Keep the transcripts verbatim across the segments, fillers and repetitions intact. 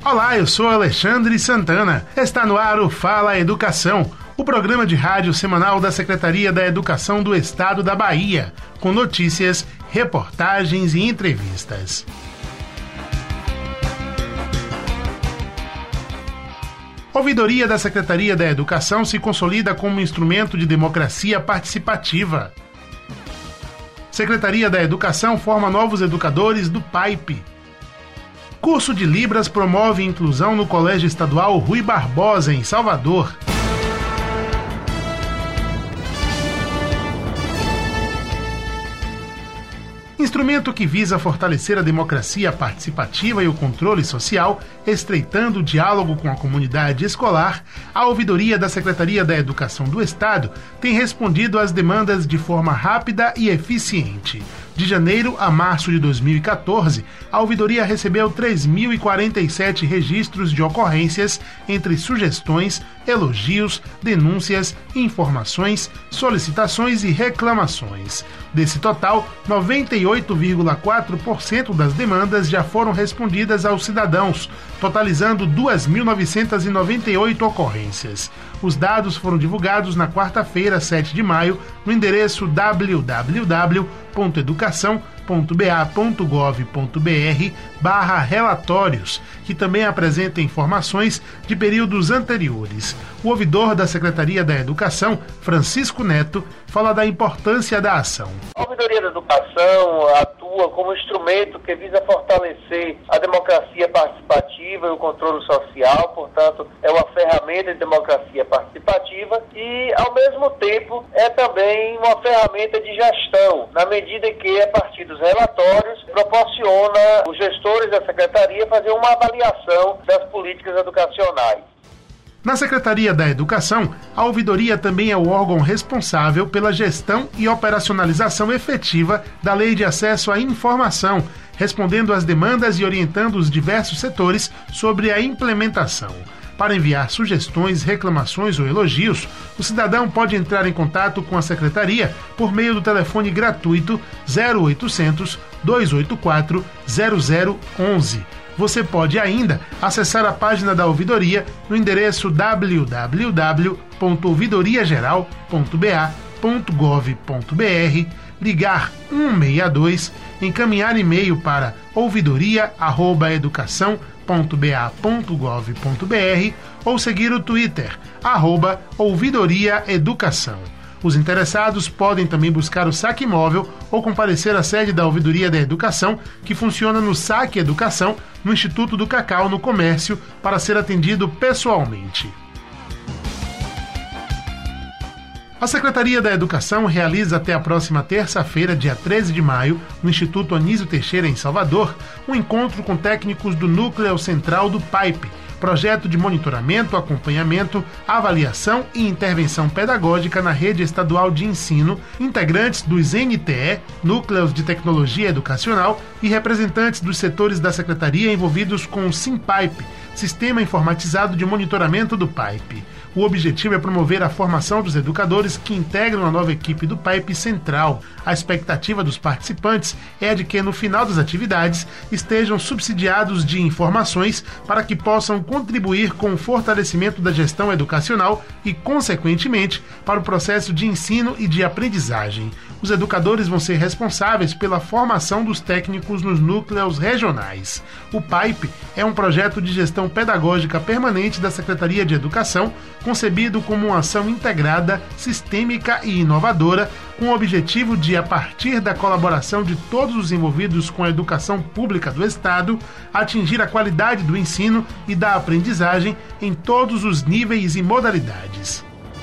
Olá, eu sou Alexandre Santana. Está no ar o Fala Educação, o programa de rádio semanal da Secretaria da Educação do Estado da Bahia, com notícias, reportagens e entrevistas. A ouvidoria da Secretaria da Educação se consolida como instrumento de democracia participativa. Secretaria da Educação forma novos educadores do P A I P. Curso de Libras promove inclusão no Colégio Estadual Rui Barbosa, em Salvador. Instrumento que visa fortalecer a democracia participativa e o controle social, estreitando o diálogo com a comunidade escolar, a ouvidoria da Secretaria da Educação do Estado tem respondido às demandas de forma rápida e eficiente. De janeiro a março de dois mil e quatorze, a ouvidoria recebeu três mil e quarenta e sete registros de ocorrências entre sugestões, elogios, denúncias, informações, solicitações e reclamações. Desse total, noventa e oito vírgula quatro por cento das demandas já foram respondidas aos cidadãos, totalizando duas mil novecentas e noventa e oito ocorrências. Os dados foram divulgados na quarta-feira, sete de maio, no endereço w w w ponto educação ponto b a ponto gov ponto b r barra relatórios, que também apresenta informações de períodos anteriores. O ouvidor da Secretaria da Educação, Francisco Neto, fala da importância da ação. A ouvidoria da Educação atua como instrumento que visa fortalecer a democracia participativa e o controle social, portanto, é uma ferramenta de democracia participativa e, ao mesmo tempo, é também uma ferramenta de gestão, na medida em que, a partir dos relatórios, proporciona os gestores da Secretaria fazer uma avaliação das políticas educacionais. Na Secretaria da Educação, a ouvidoria também é o órgão responsável pela gestão e operacionalização efetiva da Lei de Acesso à Informação, respondendo às demandas e orientando os diversos setores sobre a implementação. Para enviar sugestões, reclamações ou elogios, o cidadão pode entrar em contato com a Secretaria por meio do telefone gratuito zero oitocentos, dois oito quatro, zero zero um um. Você pode ainda acessar a página da ouvidoria no endereço w w w ponto ouvidoria geral ponto b a ponto gov ponto b r, ligar um seis dois, encaminhar e-mail para ouvidoria arroba educação ponto b a ponto gov ponto b r ou seguir o Twitter, arroba ouvidoria educação. Os interessados podem também buscar o Saque Móvel ou comparecer à sede da Ouvidoria da Educação, que funciona no Saque Educação, no Instituto do Cacau, no Comércio, para ser atendido pessoalmente. A Secretaria da Educação realiza até a próxima terça-feira, dia treze de maio, no Instituto Anísio Teixeira, em Salvador, um encontro com técnicos do Núcleo Central do P A I P, projeto de monitoramento, acompanhamento, avaliação e intervenção pedagógica na rede estadual de ensino, integrantes dos N T E, Núcleos de Tecnologia Educacional, e representantes dos setores da Secretaria envolvidos com o SIMPAIP, Sistema Informatizado de Monitoramento do P A I P. O objetivo é promover a formação dos educadores que integram a nova equipe do P A I P Central. A expectativa dos participantes é de que, no final das atividades, estejam subsidiados de informações para que possam contribuir com o fortalecimento da gestão educacional e, consequentemente, para o processo de ensino e de aprendizagem. Os educadores vão ser responsáveis pela formação dos técnicos nos núcleos regionais. O P A I P é um projeto de gestão pedagógica permanente da Secretaria de Educação, concebido como uma ação integrada, sistêmica e inovadora, com o objetivo de, a partir da colaboração de todos os envolvidos com a educação pública do Estado, atingir a qualidade do ensino e da aprendizagem em todos os níveis e modalidades.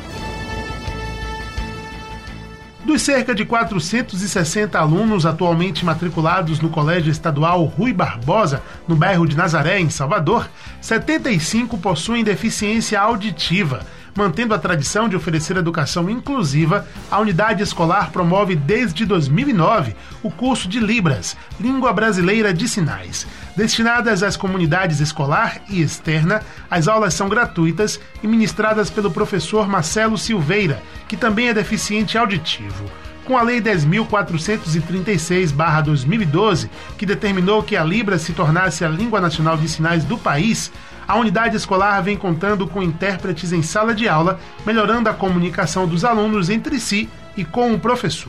Dos cerca de quatrocentos e sessenta alunos atualmente matriculados no Colégio Estadual Rui Barbosa, no bairro de Nazaré, em Salvador, setenta e cinco possuem deficiência auditiva. Mantendo a tradição de oferecer educação inclusiva, a unidade escolar promove desde dois mil e nove o curso de Libras, Língua Brasileira de Sinais. Destinadas às comunidades escolar e externa, as aulas são gratuitas e ministradas pelo professor Marcelo Silveira, que também é deficiente auditivo. com a Lei dez mil quatrocentos e trinta e seis barra dois mil e doze, que determinou que a Libra se tornasse a língua nacional de sinais do país, a unidade escolar vem contando com intérpretes em sala de aula, melhorando a comunicação dos alunos entre si e com o professor.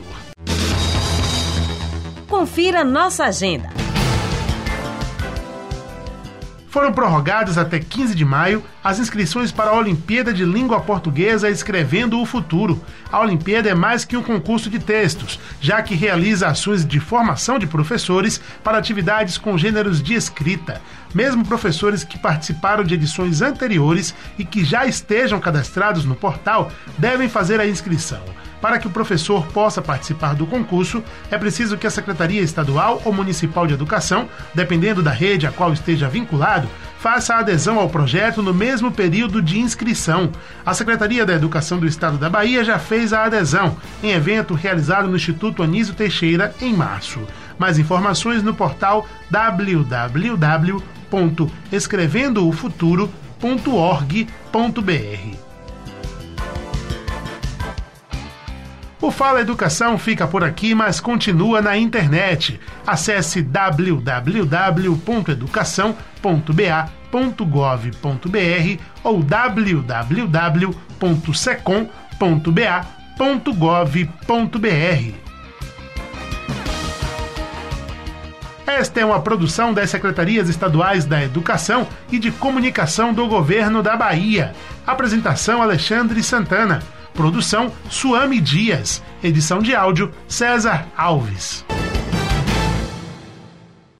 Confira nossa agenda. Foram prorrogadas até quinze de maio as inscrições para a Olimpíada de Língua Portuguesa Escrevendo o Futuro. A Olimpíada é mais que um concurso de textos, já que realiza ações de formação de professores para atividades com gêneros de escrita. Mesmo professores que participaram de edições anteriores e que já estejam cadastrados no portal devem fazer a inscrição. Para que o professor possa participar do concurso, é preciso que a Secretaria Estadual ou Municipal de Educação, dependendo da rede a qual esteja vinculado, faça a adesão ao projeto no mesmo período de inscrição. A Secretaria da Educação do Estado da Bahia já fez a adesão, em evento realizado no Instituto Anísio Teixeira, em março. Mais informações no portal w w w ponto escrevendo o futuro ponto org ponto b r. O Fala Educação fica por aqui, mas continua na internet. Acesse w w w ponto educação ponto b a ponto gov ponto b r ou w w w ponto secom ponto b a ponto gov ponto b r. Esta é uma produção das Secretarias Estaduais da Educação e de Comunicação do Governo da Bahia. Apresentação: Alexandre Santana. Produção: Suame Dias. Edição de áudio: César Alves.